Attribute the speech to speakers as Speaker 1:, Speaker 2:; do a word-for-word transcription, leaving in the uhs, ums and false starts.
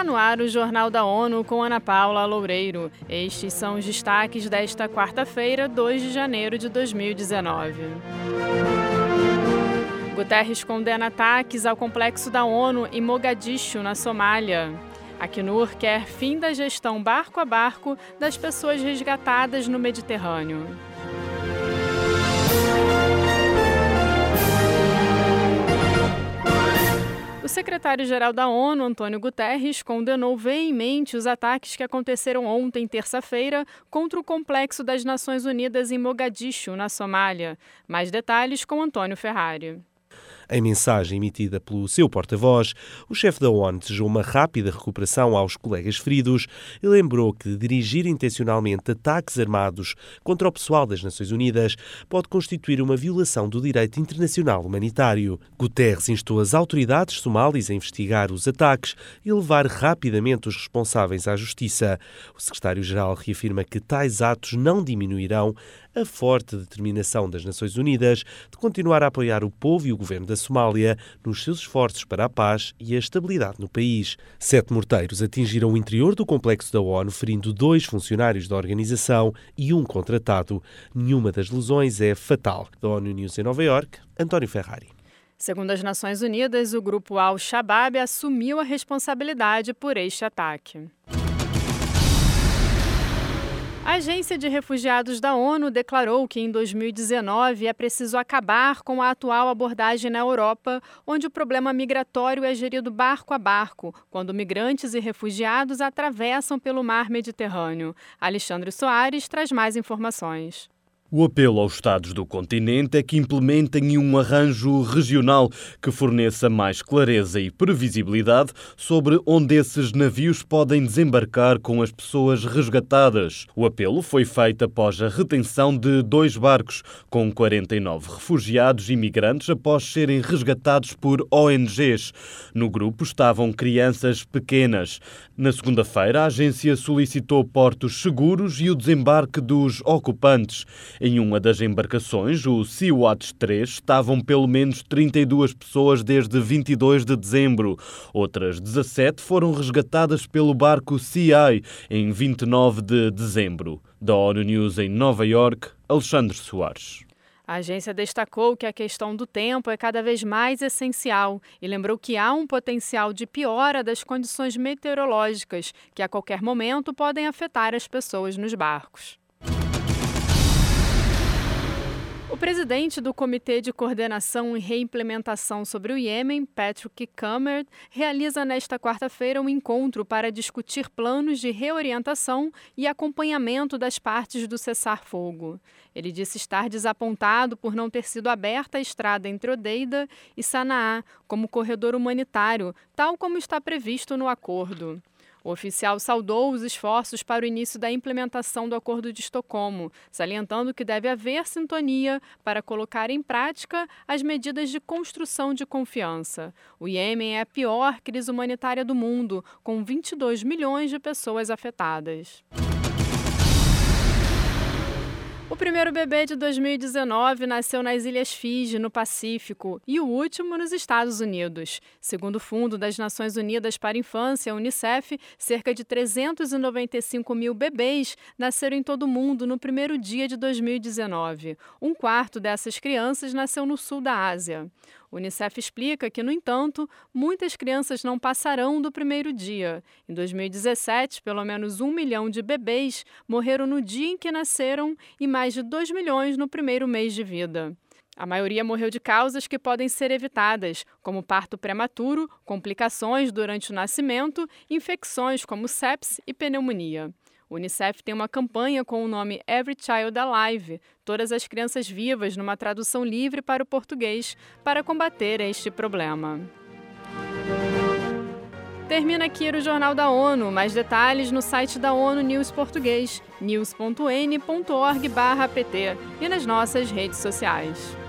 Speaker 1: no ar o Jornal da ONU com Ana Paula Loureiro. Estes são os destaques desta quarta-feira, dois de janeiro de dois mil e dezenove. Guterres condena ataques ao complexo da ONU em Mogadishu, na Somália. A Acnur quer fim da gestão barco a barco das pessoas resgatadas no Mediterrâneo. O secretário-geral da ONU, Antônio Guterres, condenou veemente os ataques que aconteceram ontem, terça-feira, contra o complexo das Nações Unidas em Mogadishu, na Somália. Mais detalhes com Antônio Ferrari.
Speaker 2: Em mensagem emitida pelo seu porta-voz, o chefe da ONU desejou uma rápida recuperação aos colegas feridos e lembrou que dirigir intencionalmente ataques armados contra o pessoal das Nações Unidas pode constituir uma violação do direito internacional humanitário. Guterres instou as autoridades somalis a investigar os ataques e levar rapidamente os responsáveis à justiça. O secretário-geral reafirma que tais atos não diminuirão a forte determinação das Nações Unidas de continuar a apoiar o povo e o governo da Somália nos seus esforços para a paz e a estabilidade no país. Sete morteiros atingiram o interior do complexo da ONU, ferindo dois funcionários da organização e um contratado. Nenhuma das lesões é fatal. Da ONU News em Nova Iorque, António Ferrari.
Speaker 1: Segundo as Nações Unidas, o grupo Al-Shabaab assumiu a responsabilidade por este ataque. A Agência de Refugiados da ONU declarou que em dois mil e dezenove é preciso acabar com a atual abordagem na Europa, onde o problema migratório é gerido barco a barco, quando migrantes e refugiados atravessam pelo mar Mediterrâneo. Alexandre Soares traz mais informações.
Speaker 3: O apelo aos Estados do continente é que implementem um arranjo regional que forneça mais clareza e previsibilidade sobre onde esses navios podem desembarcar com as pessoas resgatadas. O apelo foi feito após a retenção de dois barcos com quarenta e nove refugiados e migrantes após serem resgatados por O N Gs. No grupo estavam crianças pequenas. Na segunda-feira, a agência solicitou portos seguros e o desembarque dos ocupantes. Em uma das embarcações, o Sea-Watch três, estavam pelo menos trinta e duas pessoas desde vinte e dois de dezembro. Outras dezassete foram resgatadas pelo barco Sea Eye em vinte e nove de dezembro. Da ONU News em Nova Iorque, Alexandre Soares.
Speaker 1: A agência destacou que a questão do tempo é cada vez mais essencial e lembrou que há um potencial de piora das condições meteorológicas que a qualquer momento podem afetar as pessoas nos barcos. O presidente do Comitê de Coordenação e Reimplementação sobre o Iêmen, Patrick Cammaert, realiza nesta quarta-feira um encontro para discutir planos de reorientação e acompanhamento das partes do cessar-fogo. Ele disse estar desapontado por não ter sido aberta a estrada entre Odeida e Sanaa como corredor humanitário, tal como está previsto no acordo. O oficial saudou os esforços para o início da implementação do Acordo de Estocolmo, salientando que deve haver sintonia para colocar em prática as medidas de construção de confiança. O Iêmen é a pior crise humanitária do mundo, com vinte e dois milhões de pessoas afetadas. O primeiro bebê de dois mil e dezenove nasceu nas Ilhas Fiji, no Pacífico, e o último nos Estados Unidos. Segundo o Fundo das Nações Unidas para a Infância, a Unicef, cerca de trezentos e noventa e cinco mil bebês nasceram em todo o mundo no primeiro dia de dois mil e dezenove. Um quarto dessas crianças nasceu no sul da Ásia. O Unicef explica que, no entanto, muitas crianças não passarão do primeiro dia. Em dois mil e dezessete, pelo menos um milhão de bebês morreram no dia em que nasceram e mais de dois milhões no primeiro mês de vida. A maioria morreu de causas que podem ser evitadas, como parto prematuro, complicações durante o nascimento, infecções como sepse e pneumonia. O Unicef tem uma campanha com o nome Every Child Alive, todas as crianças vivas, numa tradução livre para o português, para combater este problema. Termina aqui o Jornal da ONU. Mais detalhes no site da ONU News Português, news ponto n ponto org barra pt e nas nossas redes sociais.